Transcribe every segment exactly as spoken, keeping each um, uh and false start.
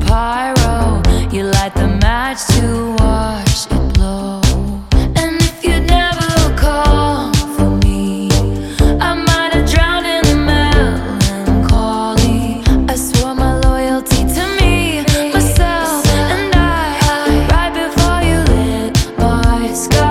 pyro. You light the match to watch it blow. And if you'd never call for me, I might have drowned in the melancholy. I swore my loyalty to me, myself, and I, right before you lit my sky.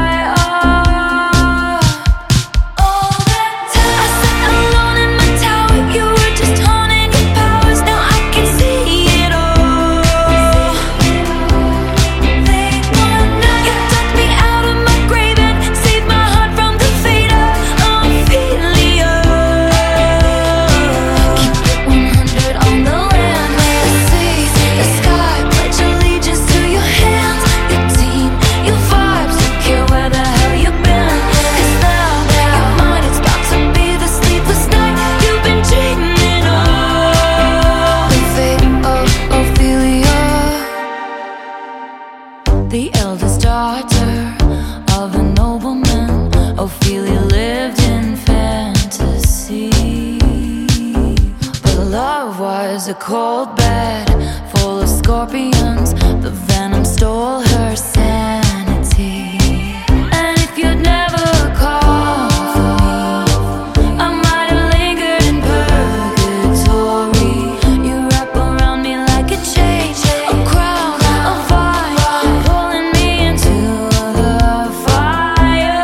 The eldest daughter of a nobleman, Ophelia lived in fantasy. But love was a cold bed full of scorpions. The venom stole her sanity. And if you'd never call for me, I might have lingered in purgatory. You wrap around me like a chain, a crown, a vine, pulling me into the fire.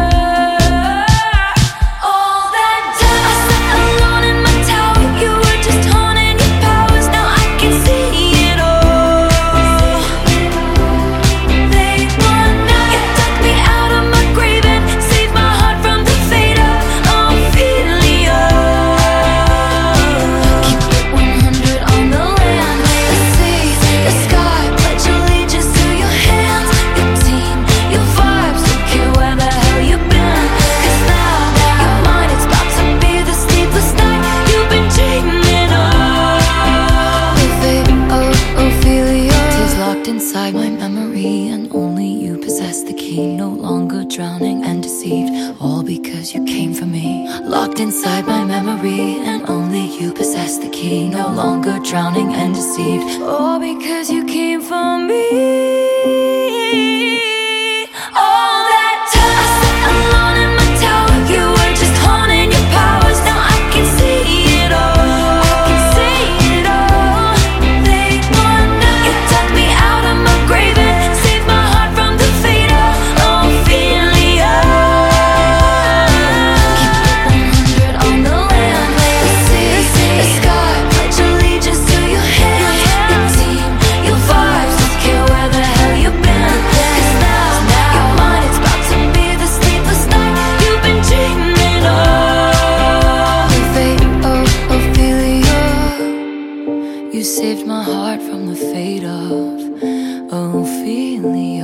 All that time I sat alone in my tower, you were just honing your powers. Now I can see it all. Late one night, you dug me out of my grave and saved my heart from the fate of Ophelia. Keep it one hundred on the land, the sea, the sky. Pledge allegiance to your hands, your team, your vibes. Don't care where the hell you've been, 'cause now you're mine. It's about to be the sleepless night you've been dreaming of. The fate of Ophelia is locked inside my memory, and only you possess the key. No longer drowning and deceived, all because you came for me. Locked inside my memory, and only you possess the key. No longer drowning and deceived, all because you came for me. All that time I sat alone in my tower, you were just honing your powers. Now I can see it all. I can see it all. Late one night, you dug me out of my grave and saved my heart from the fate of Ophelia. Keep it one hundred on the land, the sea, the sky. Pledge allegiance to your hands, your team, your vibes. Don't care where the hell you've been, 'cause now you're mine. It's about to be the sleepless night you've been dreaming of. The fate of Ophelia. You saved my heart from the fate of Ophelia.